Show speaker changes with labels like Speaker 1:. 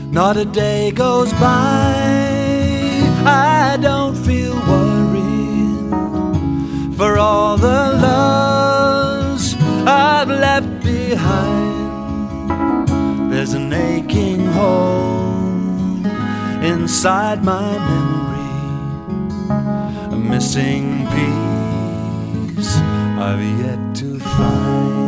Speaker 1: Not a day goes by I don't feel worried for all the loves I've left behind. There's an aching hole inside my memory, a missing piece I've yet to find.